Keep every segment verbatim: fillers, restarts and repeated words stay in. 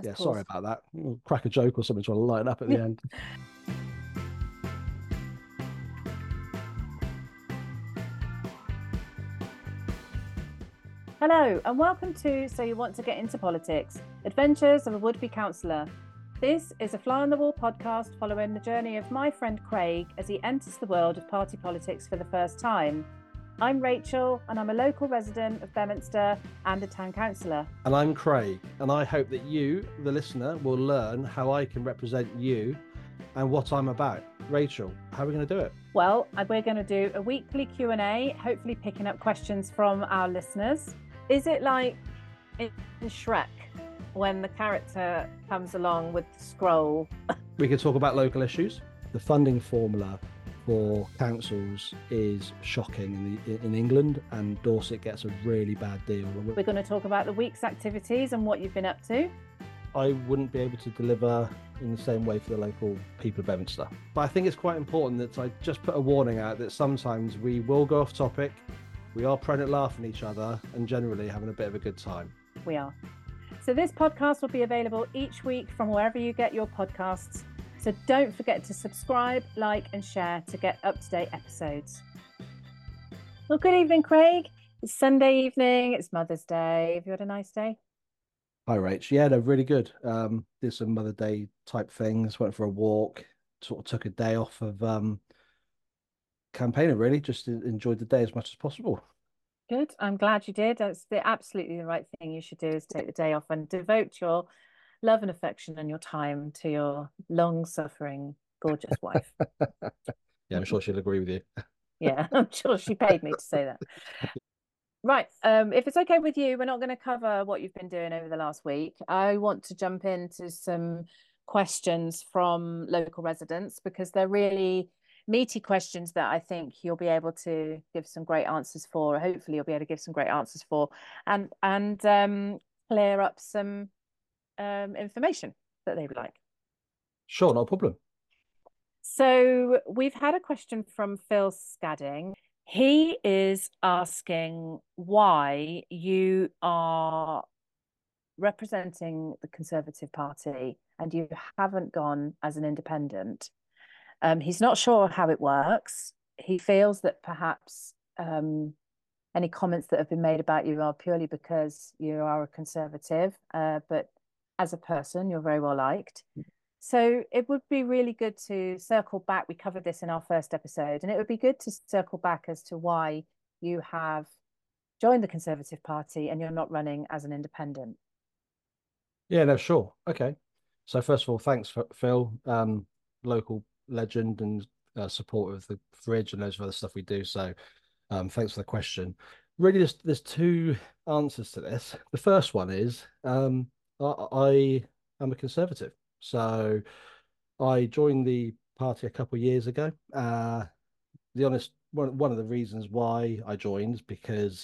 Yeah, sorry Pause. about that. We'll crack a joke or something, trying to lighten up at the end. Hello, and welcome to So You Want to Get Into Politics Adventures of a Would Be Councillor. This is a fly on the wall podcast following the journey of my friend Craig as he enters the world of party politics for the first time. I'm Rachel, and I'm a local resident of Bedminster and a town councillor. And I'm Craig, and I hope that you, the listener, will learn how I can represent you and what I'm about. Rachel, how are we going to do it? Well, we're going to do a weekly Q and A, hopefully picking up questions from our listeners. Is it like in Shrek when the character comes along with the scroll? We can talk about local issues. The funding formula for councils is shocking in, the, in England, and Dorset gets a really bad deal. We're going to talk about the week's activities and what you've been up to. I wouldn't be able to deliver in the same way for the local people of Bedminster. But I think it's quite important that I just put a warning out that sometimes we will go off topic. We are prone at laughing at each other and generally having a bit of a good time. We are. So this podcast will be available each week from wherever you get your podcasts. So don't forget to subscribe, like and share to get up-to-date episodes. Well, good evening, Craig. It's Sunday evening. It's Mother's Day. Have you had a nice day? Hi, Rach. Yeah, no, really good. Um, did some Mother Day type things, went for a walk, sort of took a day off of um, campaigning, really, just enjoyed the day as much as possible. Good. I'm glad you did. That's the absolutely the right thing you should do, is take the day off and devote your love and affection and your time to your long-suffering, gorgeous wife. Yeah, I'm sure she'll agree with you. Yeah, I'm sure she paid me to say that. Right. Um, if it's okay with you, we're not going to cover what you've been doing over the last week. I want to jump into some questions from local residents because they're really meaty questions that I think you'll be able to give some great answers for. Hopefully, you'll be able to give some great answers for, and and um, clear up some um, information that they would like. Sure, no problem. So we've had a question from Phil Scadding. He is asking why you are representing the Conservative Party and you haven't gone as an independent. Um, he's not sure how it works. He feels that perhaps um, any comments that have been made about you are purely because you are a Conservative, uh, but as a person, you're very well liked. So it would be really good to circle back. We covered this in our first episode, and it would be good to circle back as to why you have joined the Conservative Party and you're not running as an independent. Yeah, no, sure. Okay. So first of all, thanks for Phil, um, local legend and uh, supporter of the fridge and loads of other stuff we do. So um, thanks for the question. Really, there's, there's two answers to this. The first one is um, I, I am a Conservative. So I joined the party a couple of years ago. Uh, the honest one, one of the reasons why I joined is because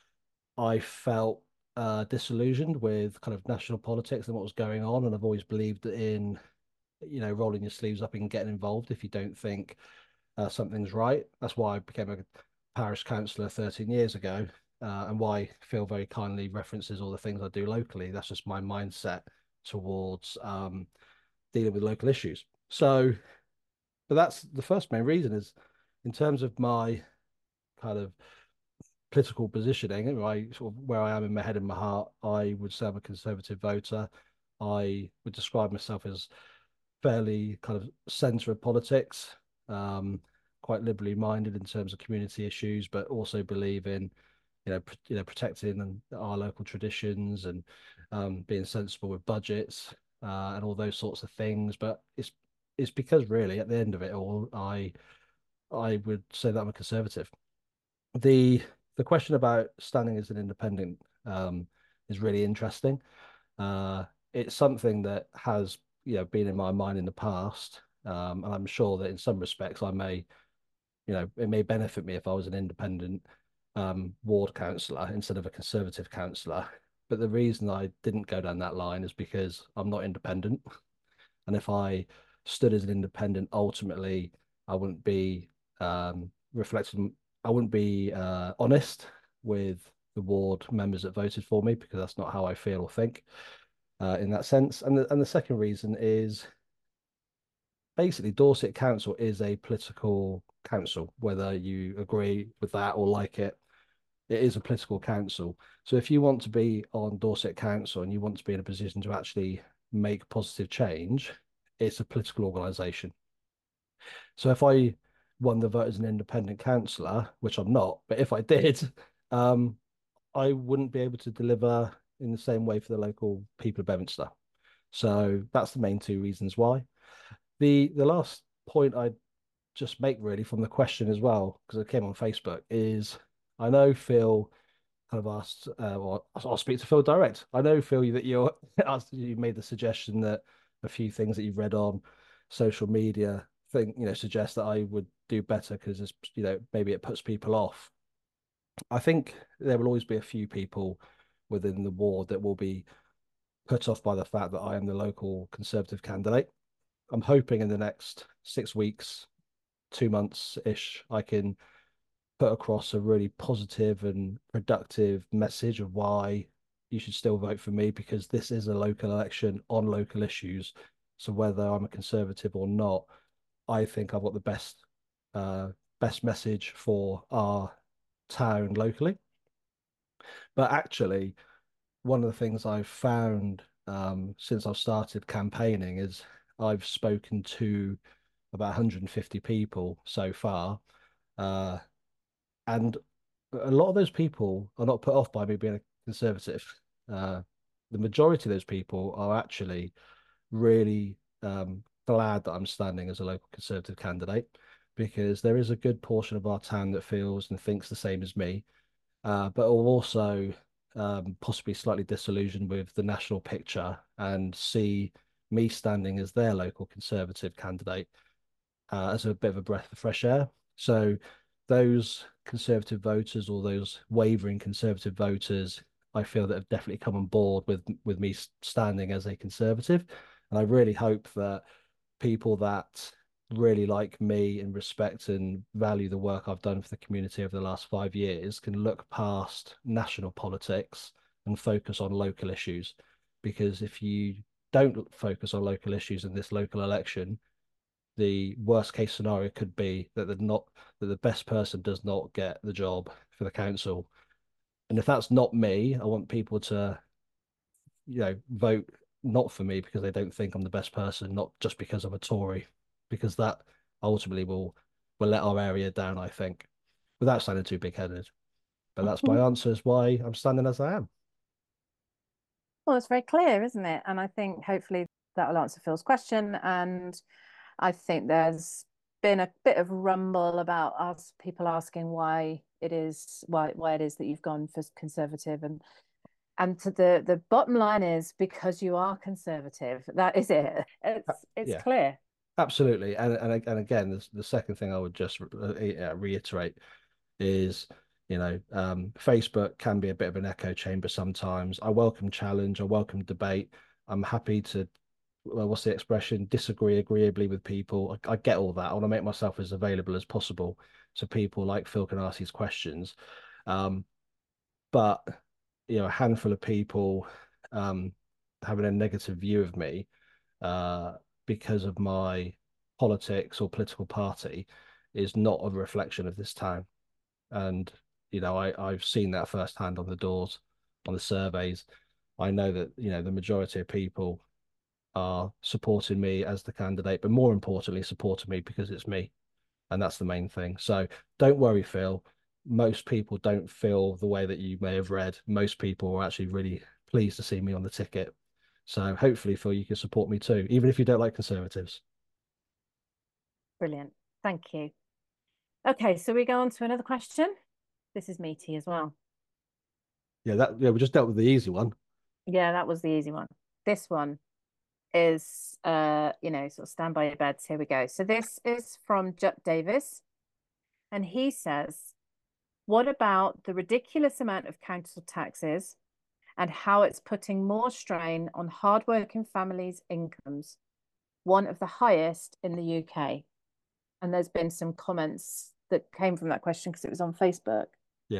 I felt uh, disillusioned with kind of national politics and what was going on, and I've always believed in, you know, rolling your sleeves up and getting involved if you don't think uh, something's right. That's why I became a parish councillor thirteen years ago, uh, and why Phil very kindly references all the things I do locally. That's just my mindset towards um, dealing with local issues. So, but that's the first main reason is in terms of my kind of political positioning, right, sort of where I am in my head and my heart, I would say I'm a Conservative voter. I would describe myself as fairly kind of centre of politics, um, quite liberally minded in terms of community issues, but also believe in, you know, pr- you know, protecting our local traditions and um, being sensible with budgets uh, and all those sorts of things. But it's it's because really at the end of it all, I I would say that I'm a Conservative. The the question about standing as an independent um, is really interesting. Uh, it's something that has, you know, been in my mind in the past, um, and I'm sure that in some respects I may, you know, it may benefit me if I was an independent um, ward councillor instead of a Conservative councillor. But the reason I didn't go down that line is because I'm not independent, and if I stood as an independent, ultimately I wouldn't be um, reflecting. I wouldn't be uh, honest with the ward members that voted for me because that's not how I feel or think. uh, in that sense. And the, and the second reason is basically Dorset Council is a political council, whether you agree with that or like it. It is a political council. So if you want to be on Dorset Council and you want to be in a position to actually make positive change, it's a political organisation. So if I won the vote as an independent councillor, which I'm not, but if I did, um, I wouldn't be able to deliver in the same way for the local people of Bedminster. So that's the main two reasons why. The the last point I'd just make really from the question as well, because it came on Facebook, is I know Phil kind of asked, uh, well, I'll speak to Phil direct. I know, Phil, that you're you made the suggestion that a few things that you've read on social media think, you know, suggest that I would do better because it's, you know, maybe it puts people off. I think there will always be a few people within the ward that will be put off by the fact that I am the local Conservative candidate. I'm hoping in the next six weeks, two months ish, I can put across a really positive and productive message of why you should still vote for me, because this is a local election on local issues. So whether I'm a Conservative or not, I think I've got the best uh, best message for our town locally. But actually, one of the things I've found um, since I've started campaigning is I've spoken to about one hundred fifty people so far. Uh, and a lot of those people are not put off by me being a conservative. Uh, the majority of those people are actually really um, glad that I'm standing as a local Conservative candidate, because there is a good portion of our town that feels and thinks the same as me, uh, but are also um, possibly slightly disillusioned with the national picture and see me standing as their local Conservative candidate uh, as a bit of a breath of fresh air. So those Conservative voters or those wavering Conservative voters, I feel that have definitely come on board with with me standing as a Conservative, and I really hope that people that really like me and respect and value the work I've done for the community over the last five years can look past national politics and focus on local issues. Because if you don't focus on local issues in this local election, the worst case scenario could be that the not that the best person does not get the job for the council. And if that's not me, I want people to, you know, vote not for me because they don't think I'm the best person, not just because I'm a Tory, because that ultimately will will let our area down, I think, without sounding too big-headed. But that's my answer is why I'm standing as I am. Well, it's very clear, isn't it? And I think hopefully that will answer Phil's question. And I think there's been a bit of rumble about us people asking why it is why why it is that you've gone for Conservative, and and to the the bottom line is because you are Conservative. That is it. Uh, It's it's Yeah, clear. absolutely. And and and again, the, the second thing I would just uh, reiterate is, you know, um, Facebook can be a bit of an echo chamber sometimes. I welcome challenge, I welcome debate. I'm happy to, well, what's the expression? Disagree agreeably with people. I, I get all that. I want to make myself as available as possible so people like Phil can ask these questions. Um, but you know, a handful of people um, having a negative view of me uh, because of my politics or political party is not a reflection of this town. And you know, I I've seen that firsthand on the doors, on the surveys. I know that, you know, the majority of people are supporting me as the candidate, but more importantly, supporting me because it's me. And that's the main thing. So don't worry, Phil. Most people don't feel the way that you may have read. Most people are actually really pleased to see me on the ticket. So hopefully, Phil, you can support me too, even if you don't like Conservatives. Brilliant. Thank you. Okay, so we go on to another question. This is meaty as well. Yeah, that yeah, we just dealt with the easy one. Yeah, that was the easy one. This one is uh, you know, sort of stand by your beds. Here we go. So this is from Jutt Davis, and he says, what about the ridiculous amount of council taxes and how it's putting more strain on hardworking families' incomes, one of the highest in the U K? And there's been some comments that came from that question because it was on Facebook. Yeah.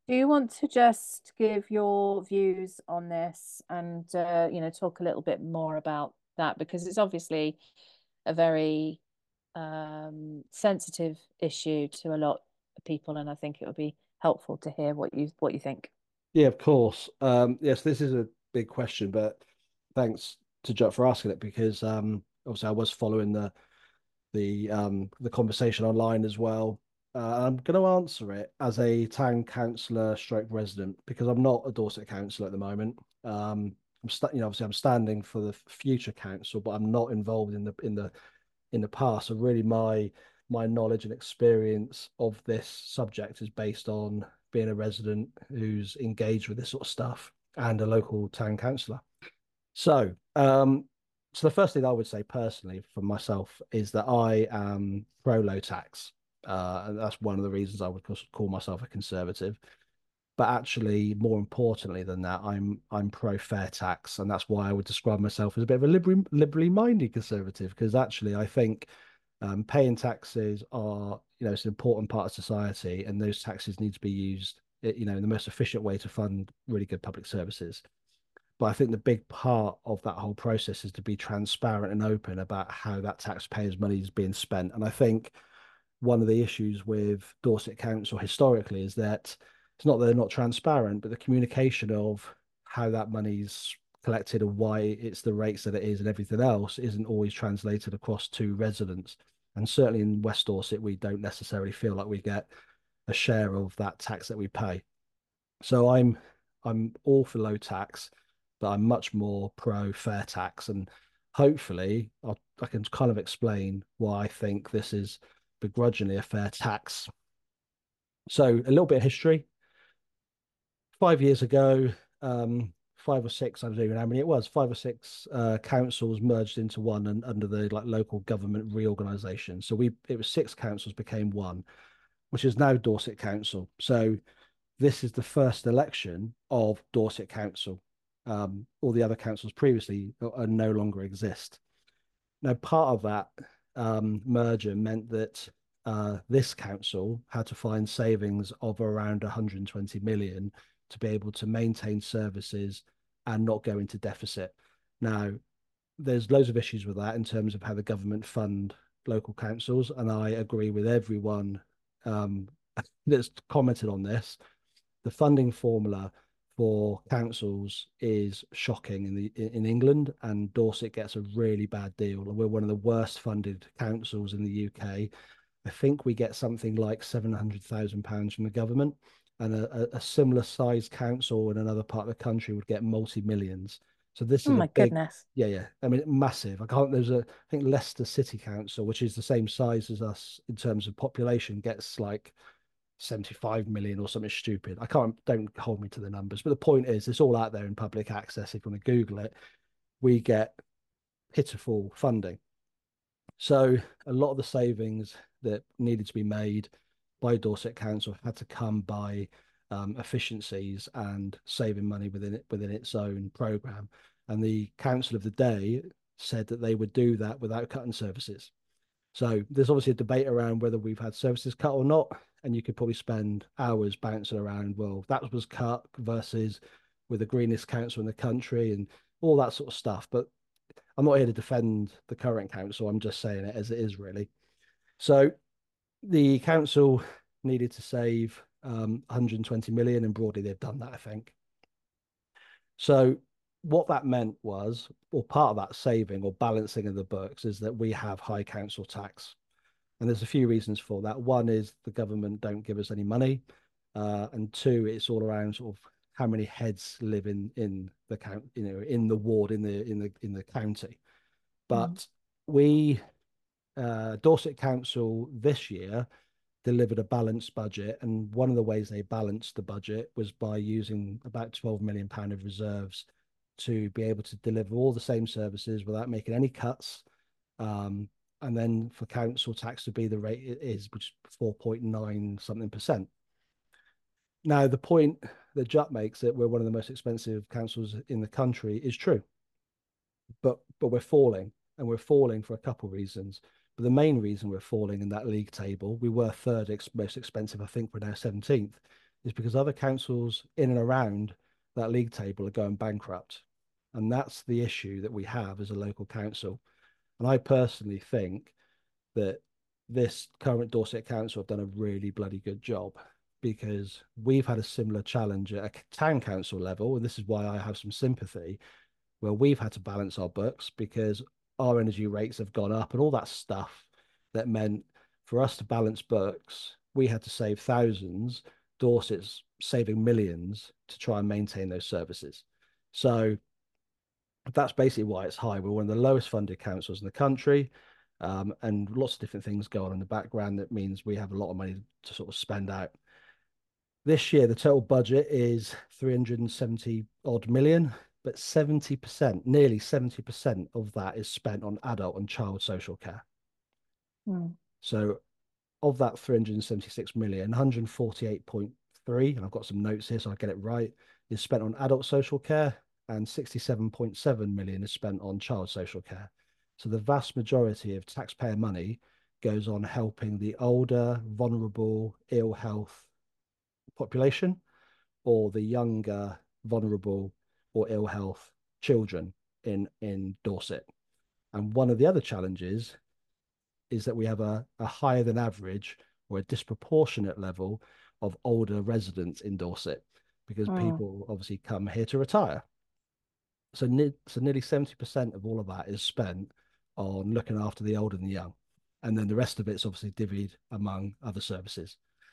Do you want to just give your views on this and uh, you know, talk a little bit more about that? Because it's obviously a very um, sensitive issue to a lot of people, and I think it would be helpful to hear what you what you think. Yeah, of course. Um, yes, this is a big question, but thanks to Jutt for asking it because um, obviously I was following the the um, the conversation online as well. Uh, I'm going to answer it as a town councillor stroke resident because I'm not a Dorset councillor at the moment. Um, I'm sta- you know, obviously I'm standing for the future council, but I'm not involved in the in the in the past. So really my my knowledge and experience of this subject is based on being a resident who's engaged with this sort of stuff and a local town councillor. So, um, so the first thing I would say personally for myself is that I am pro low tax. Uh, and that's one of the reasons I would call myself a conservative. But actually, more importantly than that, I'm I'm pro fair tax, and that's why I would describe myself as a bit of a liberally liberally minded conservative. Because actually, I think um, paying taxes are, you know, it's an important part of society, and those taxes need to be used, you know, in the most efficient way to fund really good public services. But I think the big part of that whole process is to be transparent and open about how that taxpayers' money is being spent. And I think one of the issues with Dorset Council historically is that it's not that they're not transparent, but the communication of how that money's collected and why it's the rates that it is and everything else isn't always translated across to residents. And certainly in West Dorset, we don't necessarily feel like we get a share of that tax that we pay. So I'm I'm all for low tax, but I'm much more pro fair tax. And hopefully I'll, I can kind of explain why I think this is begrudgingly a fair tax. So a little bit of history. Five years ago, um, five or six, I don't even know how many it was, five or six uh, councils merged into one and under the like local government reorganisation. So we it was six councils became one, which is now Dorset Council. So this is the first election of Dorset Council. Um, all the other councils previously are, are no longer exist. Now, part of that um, merger meant that uh, this council had to find savings of around one hundred twenty million to be able to maintain services and not go into deficit. Now, there's loads of issues with that in terms of how the government fund local councils, and I agree with everyone um, that's commented on this. The funding formula for councils is shocking in the in England, and Dorset gets a really bad deal. We're one of the worst funded councils in the U K. I think we get something like seven hundred thousand pounds from the government, and a, a similar sized council in another part of the country would get multi millions. So this Oh is a my big, goodness. yeah, yeah. I mean, massive. I can't. There's a, I think Leicester City Council, which is the same size as us in terms of population, gets like seventy-five million or something stupid. I can't, don't hold me to the numbers, but the point is, it's all out there in public access. If you want to Google it, we get pitiful funding. So a lot of the savings that needed to be made by Dorset Council had to come by um, efficiencies and saving money within it within its own program. And the council of the day said that they would do that without cutting services. So there's obviously a debate around whether we've had services cut or not, and you could probably spend hours bouncing around. Well, that was cut versus with the greenest council in the country and all that sort of stuff. But I'm not here to defend the current council. I'm just saying it as it is, really. So the council needed to save um, one hundred twenty million, and broadly they've done that, I think. So what that meant was, or part of that saving or balancing of the books, is that we have high council tax. And there's a few reasons for that. One is the government don't give us any money. Uh, and two, it's all around sort of how many heads live in in the count, you know, in the ward, in the in the in the county. Mm. But we uh, Dorset Council this year delivered a balanced budget, and one of the ways they balanced the budget was by using about twelve million pound of reserves to be able to deliver all the same services without making any cuts. Um, and then for council tax to be the rate it is, which is four point nine something percent. Now, the point that Jutt makes that we're one of the most expensive councils in the country is true, but but we're falling, and we're falling for a couple of reasons. But the main reason we're falling in that league table, we were third ex most expensive. I think we're now seventeenth. is because other councils in and around that league table are going bankrupt. And that's the issue that we have as a local council. And I personally think that this current Dorset Council have done a really bloody good job, because we've had a similar challenge at a town council level. And this is why I have some sympathy, where we've had to balance our books because our energy rates have gone up and all that stuff. That meant for us to balance books, we had to save thousands. Dorset's saving millions to try and maintain those services. So that's basically why it's high. We're one of the lowest funded councils in the country. Um, and lots of different things go on in the background that means we have a lot of money to sort of spend out. This year, the total budget is three hundred seventy odd million, but seventy percent, nearly seventy percent of that is spent on adult and child social care. Mm. So of that three hundred seventy-six million, one hundred forty-eight point three, and I've got some notes here so I get it right, is spent on adult social care, and sixty-seven point seven million is spent on child social care. So the vast majority of taxpayer money goes on helping the older, vulnerable, ill health population, or the younger, vulnerable, or ill health children in, in Dorset. And one of the other challenges is that we have a, a higher than average or a disproportionate level of older residents in Dorset, because Mm. people obviously come here to retire. So, ne so nearly seventy percent of all of that is spent on looking after the old and the young. And then the rest of it's obviously divvied among other services.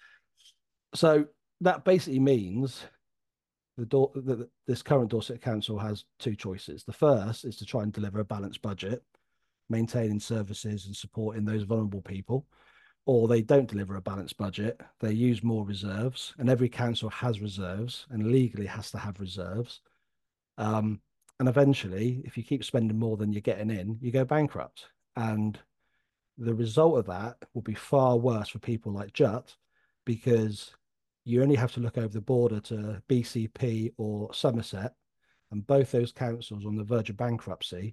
So that basically means the, Dor the this current Dorset Council has two choices. The first is to try and deliver a balanced budget, maintaining services and supporting those vulnerable people, or they don't deliver a balanced budget. They use more reserves, and every council has reserves and legally has to have reserves. Um, and eventually, if you keep spending more than you're getting in, you go bankrupt. And the result of that will be far worse for people like Jut, because you only have to look over the border to B C P or Somerset, and both those councils are on the verge of bankruptcy.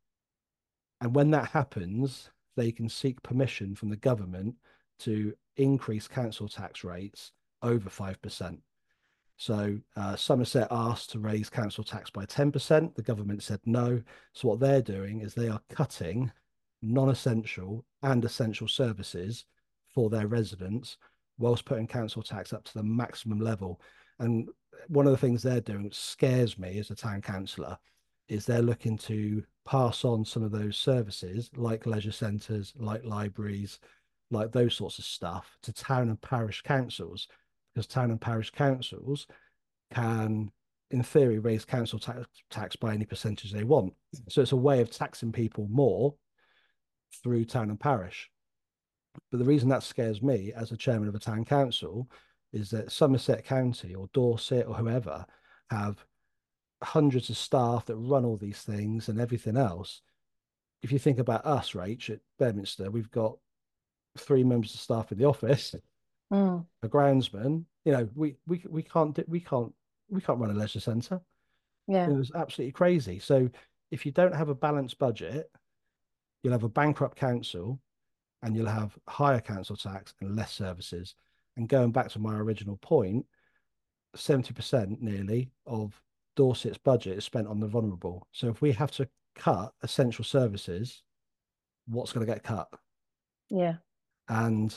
And when that happens, they can seek permission from the government to increase council tax rates over five percent. So uh, Somerset asked to raise council tax by ten percent. The government said no. So what they're doing is they are cutting non-essential and essential services for their residents, whilst putting council tax up to the maximum level. And one of the things they're doing, which scares me as a town councillor, is they're looking to pass on some of those services, like leisure centres, like libraries, like those sorts of stuff, to town and parish councils, because town and parish councils can, in theory, raise council tax, tax by any percentage they want. So it's a way of taxing people more through town and parish. But the reason that scares me as a chairman of a town council is that Somerset County or Dorset or whoever have hundreds of staff that run all these things and everything else. If you think about us, Rach, at Bedminster, we've got three members of staff in the office, mm. a groundsman. You know, we we we can't we can't we can't run a leisure centre. Yeah. It was absolutely crazy. So if you don't have a balanced budget, you'll have a bankrupt council, and you'll have higher council tax and less services. And going back to my original point, seventy percent nearly of Dorset's budget is spent on the vulnerable. So if we have to cut essential services, what's going to get cut? Yeah. And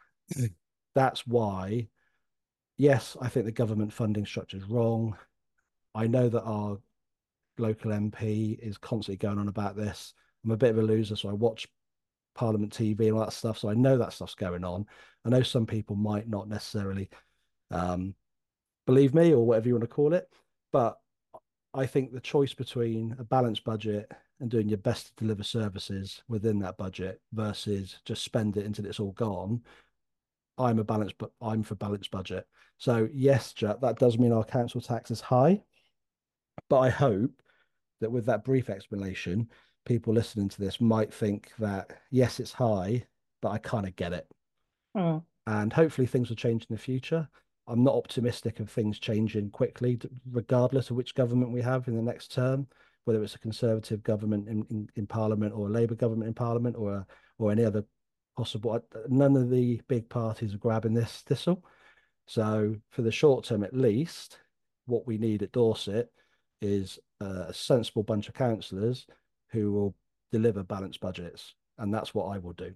that's why, yes, I think the government funding structure is wrong. I know that our local M P is constantly going on about this. I'm a bit of a loser, so I watch Parliament T V and all that stuff. So I know that stuff's going on. I know some people might not necessarily um, believe me or whatever you want to call it, but I think the choice between a balanced budget and doing your best to deliver services within that budget versus just spend it until it's all gone. I'm a balanced, but I'm for balanced budget. So yes, Jack, that does mean our council tax is high, but I hope that with that brief explanation, people listening to this might think that yes, it's high, but I kind of get it. Mm. And hopefully things will change in the future. I'm not optimistic of things changing quickly, regardless of which government we have in the next term, whether it's a Conservative government in, in, in Parliament or a Labour government in Parliament or a, or any other possible. None of the big parties are grabbing this thistle. So for the short term, at least, what we need at Dorset is a sensible bunch of councillors who will deliver balanced budgets, and that's what I will do.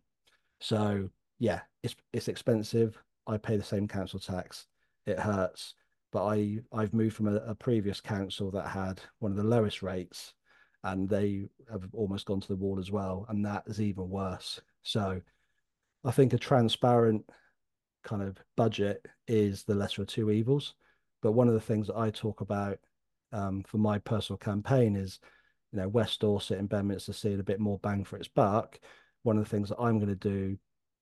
So yeah, it's it's expensive. I pay the same council tax. It hurts, but I I've moved from a, a previous council that had one of the lowest rates, and they have almost gone to the wall as well, and that is even worse. So I think a transparent kind of budget is the lesser of two evils. But one of the things that I talk about um, for my personal campaign is, you know, West Dorset and Bedminster seeing a bit more bang for its buck. One of the things that I'm going to do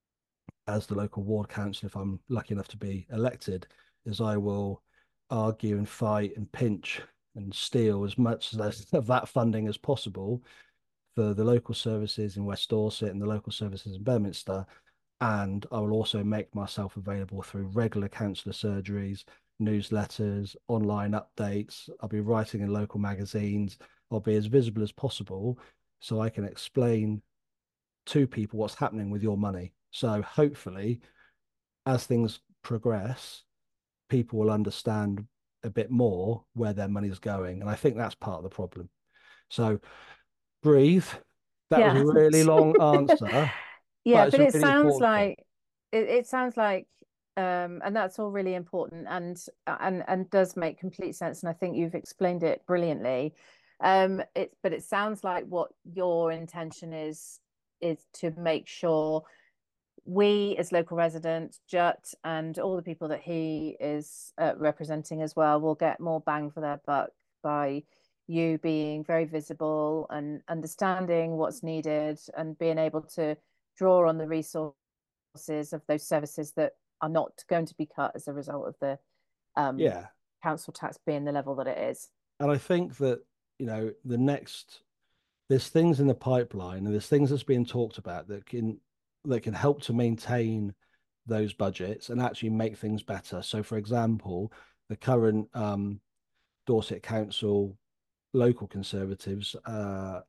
as the local ward council, if I'm lucky enough to be elected, is I will argue and fight and pinch and steal as much of that funding as possible for the local services in West Dorset and the local services in Bedminster. And I will also make myself available through regular councillor surgeries, newsletters, online updates. I'll be writing in local magazines. I'll be as visible as possible so I can explain to people what's happening with your money. So hopefully, as things progress, people will understand a bit more where their money's going. And I think that's part of the problem. So breathe. That was a Yeah. really long answer, Yeah, but it's but a it really sounds important point. like it, it sounds like um and that's all really important and and and does make complete sense. And I think you've explained it brilliantly. Um it but it sounds like what your intention is is to make sure we as local residents, Jut, and all the people that he is uh, representing as well will get more bang for their buck by you being very visible and understanding what's needed and being able to draw on the resources of those services that are not going to be cut as a result of the um, Yeah. council tax being the level that it is. And I think that, you know, the next there's things in the pipeline and there's things that's being talked about that can that can help to maintain those budgets and actually make things better. So for example, the current um, Dorset Council local Conservatives uh,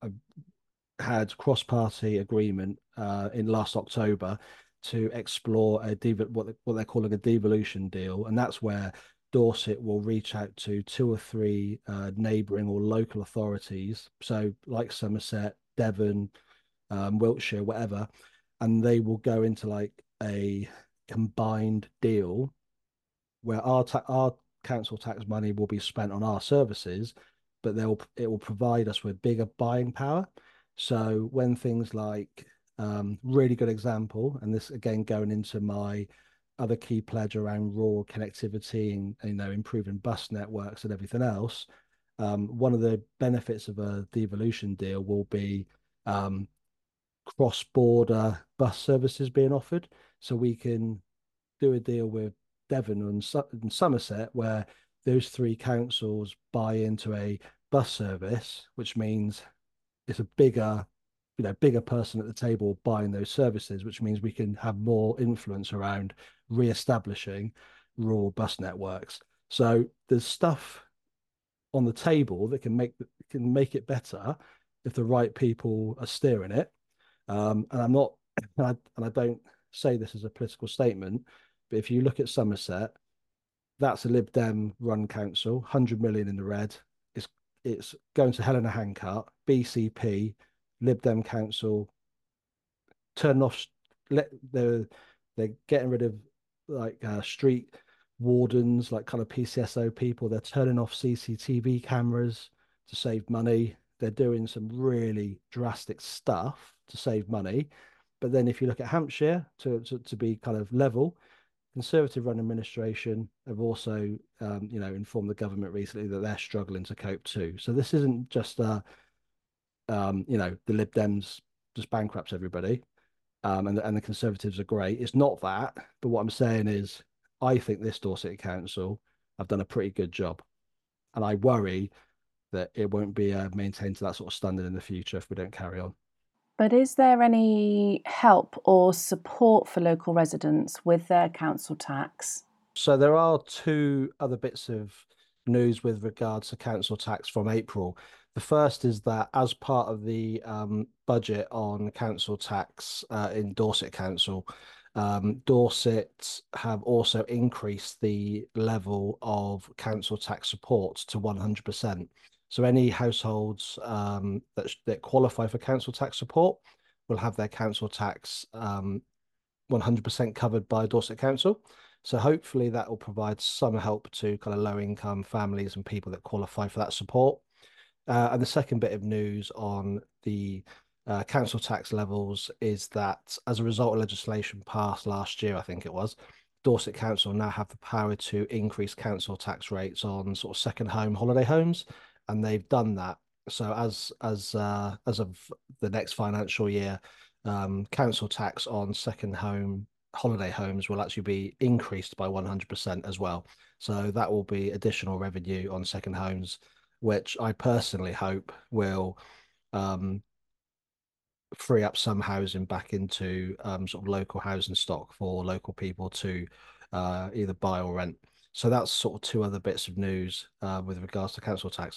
had cross-party agreement uh, in last October to explore a dev- what, they, what they're calling a devolution deal, and that's where Dorset will reach out to two or three uh, neighbouring or local authorities, so like Somerset, Devon, um, Wiltshire, whatever, and they will go into like a combined deal where our ta- our council tax money will be spent on our services, but they'll it will provide us with bigger buying power. So when things like um, really good example, and this again going into my other key pledge around rural connectivity and you know improving bus networks and everything else. Um, one of the benefits of a devolution deal will be um, cross-border bus services being offered, so we can do a deal with Devon and, and Somerset where those three councils buy into a bus service, which means it's a bigger, you know, bigger person at the table buying those services, which means we can have more influence around re-establishing rural bus networks. So there's stuff on the table that can make can make it better if the right people are steering it. Um, and I'm not, and I, and I don't say this as a political statement, but if you look at Somerset, that's a Lib Dem run council, one hundred million in the red. It's it's going to Helena Handcart, B C P, Lib Dem council, turn off. Let they're they're getting rid of like uh, street wardens, like kind of P C S O people. They're turning off C C T V cameras to save money. They're doing some really drastic stuff to save money. But then if you look at Hampshire, to to, to be kind of level, Conservative run administration have also, um, you know, informed the government recently that they're struggling to cope too. So this isn't just, uh, um, you know, the Lib Dems just bankrupts everybody, um, and the, and the Conservatives are great. It's not that, but what I'm saying is, I think this Dorset Council have done a pretty good job, and I worry that it won't be uh, maintained to that sort of standard in the future if we don't carry on. But is there any help or support for local residents with their council tax? So there are two other bits of news with regards to council tax from April. The first is that as part of the um, budget on council tax uh, in Dorset Council, Um, Dorset have also increased the level of council tax support to one hundred percent. So any households um, that, that qualify for council tax support will have their council tax um, one hundred percent covered by Dorset Council. So hopefully that will provide some help to kind of low income families and people that qualify for that support. Uh, and the second bit of news on the uh, council tax levels is that as a result of legislation passed last year, I think it was, Dorset Council now have the power to increase council tax rates on sort of second home holiday homes, and they've done that. So as as uh, as of the next financial year, um, council tax on second home holiday homes will actually be increased by one hundred percent as well. So that will be additional revenue on second homes, which I personally hope will um, free up some housing back into um, sort of local housing stock for local people to uh, either buy or rent. So that's sort of two other bits of news uh, with regards to council tax.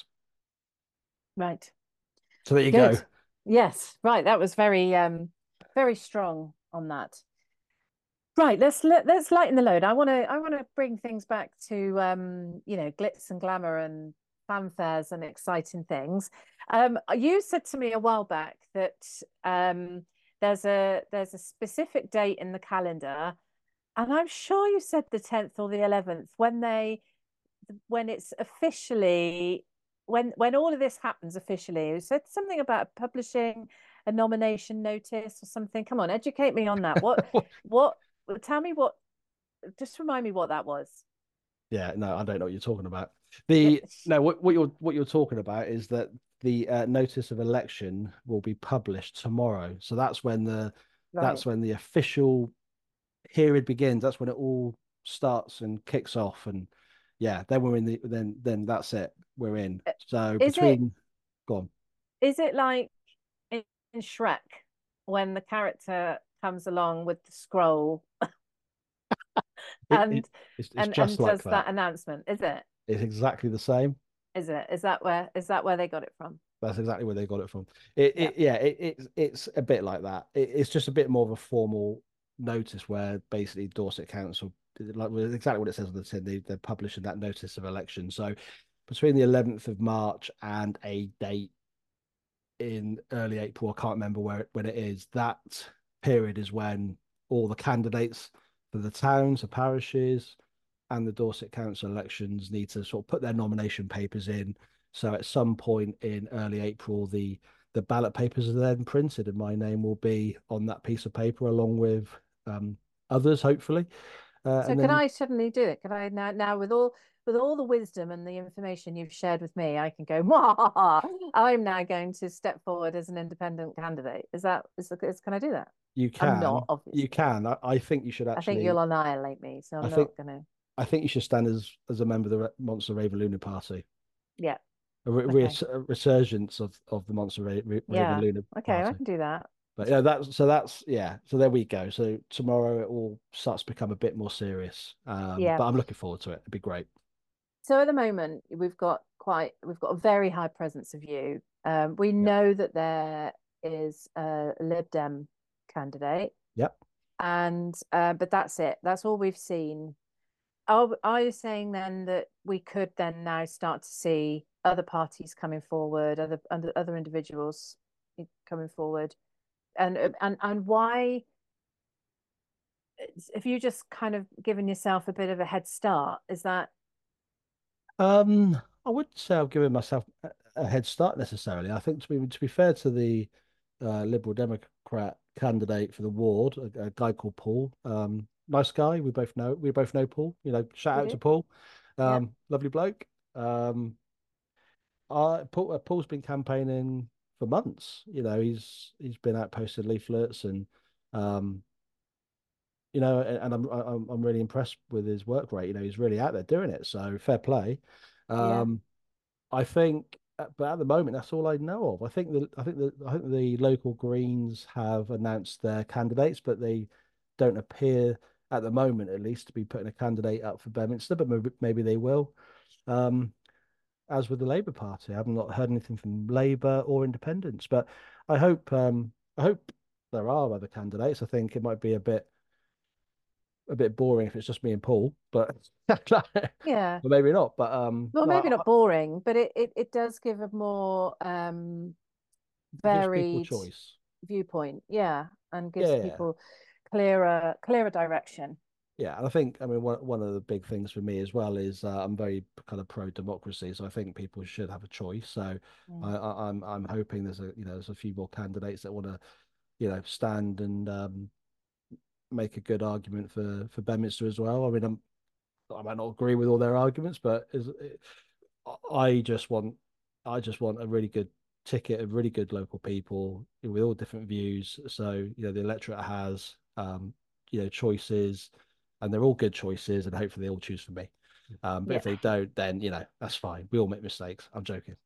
Right. So there you go. Good. Yes. Right. That was very, um, very strong on that. Right. Let's let, let's lighten the load. I want to I want to bring things back to um, you know, glitz and glamour and fanfares and exciting things. Um, you said to me a while back that um, there's a there's a specific date in the calendar, and I'm sure you said the tenth or the eleventh when they when it's officially when when all of this happens officially. You said something about publishing a nomination notice or something. Come on, educate me on that. What what tell me what just remind me what that was. Yeah, no, I don't know what you're talking about. The no, what, what you're what you're talking about is that the uh, notice of election will be published tomorrow. So that's when the Right. that's when the official period begins. That's when it all starts and kicks off. And yeah, then we're in the then then that's it. We're in. So Is it between go on. is it like in Shrek when the character comes along with the scroll It, it and it's it's and just and like does that that. announcement? Is it? It's exactly the same. Is it? Is that where is that where they got it from? That's exactly where they got it from. It, Yeah. it yeah, it, it's it's a bit like that. It, it's just a bit more of a formal notice where basically Dorset Council, like well, exactly what it says on the tin, they, they're publishing that notice of election. So between the eleventh of March and a date in early April, I can't remember where when it is, that period is when all the candidates for the towns, the parishes, and the Dorset Council elections need to sort of put their nomination papers in. So at some point in early April, the the ballot papers are then printed, and my name will be on that piece of paper along with um, others, hopefully. Uh, So and can then I suddenly do it? Can I now now with all with all the wisdom and the information you've shared with me, I can go, I'm now going to step forward as an independent candidate. Is that is, is can I do that? you I'm not, can, you obviously. can. I, I think you should I think actually. you'll annihilate me, so I I'm think not gonna. I think you should stand as as a member of the Monster Raven Luna Party. Yeah. A, re Okay. a resurgence of of the Monster Ra Raven Yeah. Luna Okay, I Party. can do that. But yeah, that's so that's yeah. So there we go. So tomorrow it all starts to become a bit more serious. Um, Yeah. but I'm looking forward to it. It'd be great. So at the moment, we've got quite we've got a very high presence of you. Um, we Yep. know that there is a Lib Dem candidate, Yep. and uh, but that's it. That's all we've seen. Are, are you saying then that we could then now start to see other parties coming forward, other other, other individuals coming forward, and and and why? Have you just kind of given yourself a bit of a head start? Is that Um, I wouldn't say I've given myself a, a head start necessarily. I think to be to be fair to the uh, Liberal Democrat candidate for the ward, a, a guy called Paul. Um, nice guy. We both know we both know Paul. You know, shout we out to do? Paul. Yeah, Um, lovely bloke. Um, I Paul, uh, Paul's been campaigning for months. You know, he's he's been out posting leaflets and um, you know, and I'm I'm I'm really impressed with his work rate. You know, he's really out there doing it. So fair play. yeah. Um, I think, uh, but at the moment, that's all I know of. I think the I think the I think the local Greens have announced their candidates, but they don't appear at the moment, at least, to be putting a candidate up for Bedminster. But maybe maybe they will. Um, as with the Labour Party, I have not heard anything from Labour or Independents. But I hope um, I hope there are other candidates. I think it might be a bit. a bit boring if it's just me and Paul, but Yeah. but maybe not. But um, Well, no, maybe I, not boring, but it, it, it does give a more um, it gives people varied choice. viewpoint. Yeah. And Yeah, gives yeah, people clearer, clearer direction. yeah. And I think, I mean, one one of the big things for me as well is uh, I'm very kind of pro democracy, so I think people should have a choice. So I, Mm. I, I'm I'm hoping there's a you know there's a few more candidates that want to you know stand and um, make a good argument for for Bedminster as well. I mean, I'm I might not agree with all their arguments, but is I just want I just want a really good ticket of really good local people with all different views. So, you know, the electorate has um, you know, choices and they're all good choices and hopefully they all choose for me. Um, but Yeah. if they don't, then you know, that's fine. We all make mistakes. I'm joking.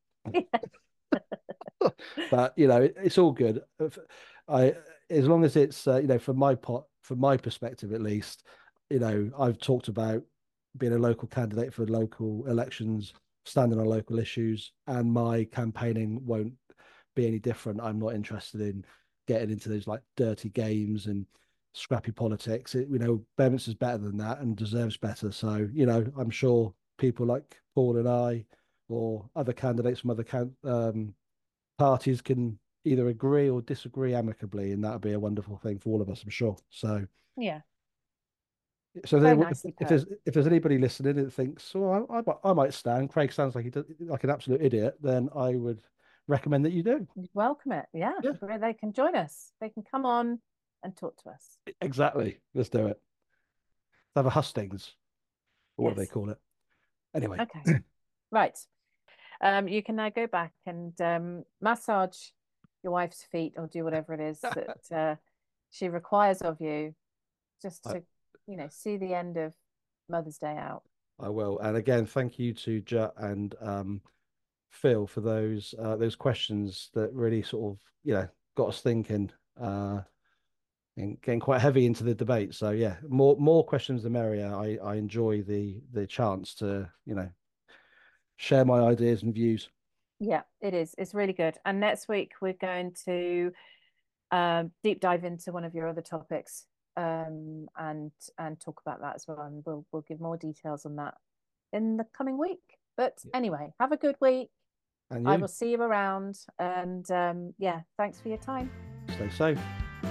But you know, it, it's all good. I as long as it's uh, you know, from my pot from my perspective at least, you know, I've talked about being a local candidate for local elections, standing on local issues, and my campaigning won't be any different. I'm not interested in getting into those like dirty games and scrappy politics. It, you know, Bedminster's better than that and deserves better. So, you know, I'm sure people like Paul and I or other candidates from other can um, parties can either agree or disagree amicably, and that would be a wonderful thing for all of us, I'm sure. So, Yeah. so Very if, nicely if put. there's if there's anybody listening that thinks, "Oh, I, I, might- I might stand," Craig sounds like he does, like an absolute idiot, then I would recommend that you do. Welcome it. Yeah. Yeah, They can join us. They can come on and talk to us. exactly. Let's do it. Let's have a hustings, or what do they Yes. call it? Anyway, Okay. Right. Um, you can now go back and um, massage your wife's feet or do whatever it is that uh, she requires of you just I, to, you know, see the end of Mother's Day out. I will. And again, thank you to Jut and um, Phil for those uh, those questions that really sort of you know got us thinking. Uh, and getting quite heavy into the debate. So yeah, more more questions the merrier. I I enjoy the the chance to you know share my ideas and views. Yeah, it is. It's really good. And next week we're going to um, deep dive into one of your other topics um, and and talk about that as well. And we'll we'll give more details on that in the coming week. But Yeah. anyway, have a good week. And I you will see you around. And um, yeah, thanks for your time. stay safe.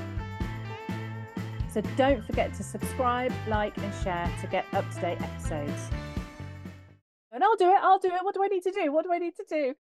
So don't forget to subscribe, like, and share to get up to date episodes. And I'll do it. I'll do it. What do I need to do? What do I need to do?